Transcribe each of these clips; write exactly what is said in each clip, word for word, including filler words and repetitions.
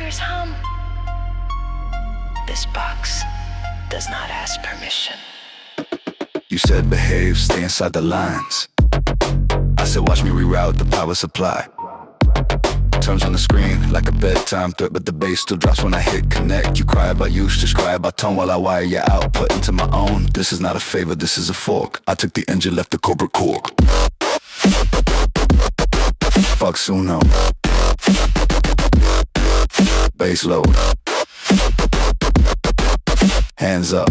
speakers hum. This box does not ask permission. You said behave, stay inside the lines. I said watch me reroute the power supply. Turns on the screen like a bedtime threat, but the bass still drops when I hit connect. You cry about use, just cry about tone while I wire your output into my own. This is not a favor, this is a fork. I took the engine, left the cobra cork. Fuck Suno. Bass load. Hands up.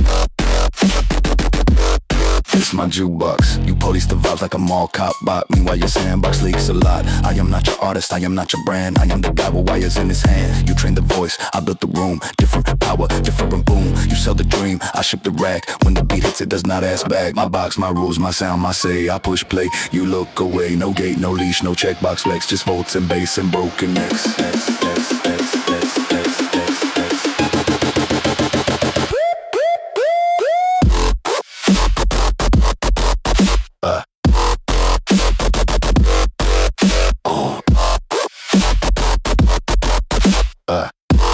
It's my jukebox. You police the vibes like a mall cop bot. Meanwhile your sandbox leaks a lot. I am not your artist, I am not your brand. I am the guy with wires in his hand. You train the voice, I built the room. Different power, different boom. You sell the dream, I ship the rack. When the beat hits it does not ask back. My box, my rules, my sound, my say. I push play, you look away. No gate, no leash, no checkbox flex. Just volts and bass and broken necks. X, X, X, X, X, X, X. Uh. Oh. Uh.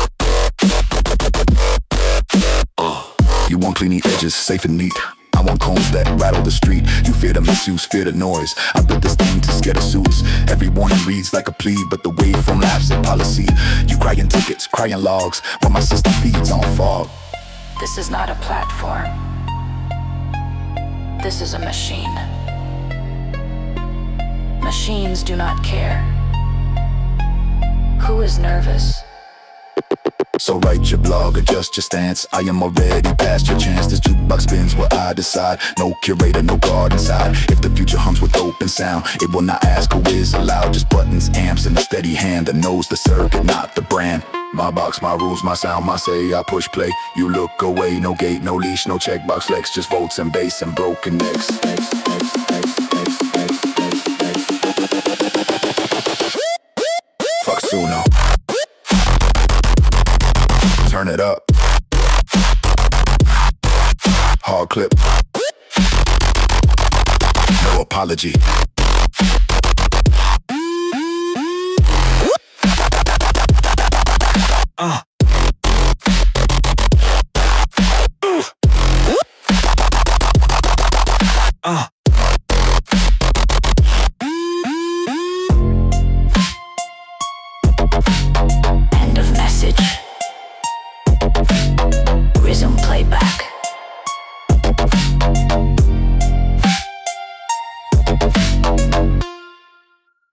Oh. You want clean the edges, safe and neat. I want combs that rattle the street. You fear the misuse, fear the noise. I built this thing to scare the suits. Every warning reads like a plea, but the waveform laughs at policy. You crying tickets, crying logs, while my system feeds on fog. This is not a platform. This is a machine. Machines do not care. Who is nervous? So write your blog, adjust your stance. I am already past your chance. This jukebox spins where I decide. No curator, no guard inside. If the future hums with open sound, it will not ask who is allowed. Just buttons, amps, and a steady hand that knows the circuit, not the brand. My box, my rules, my sound, my say. I push play, you look away. No gate, no leash, no checkbox flex. Just volts and bass and broken necks. X, X, X, X, X, X, X. Fuck Suno. Turn it up. Hard clip. No apology. Uh. Uh.